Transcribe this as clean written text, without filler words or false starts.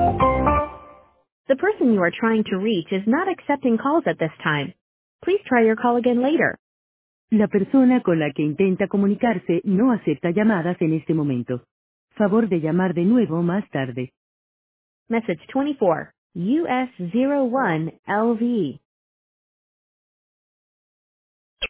The person you are trying to reach is not accepting calls at this time. Please try your call again later. La persona con la que intenta comunicarse no acepta llamadas en este momento. Favor de llamar de nuevo más tarde. Message 24, US01LV.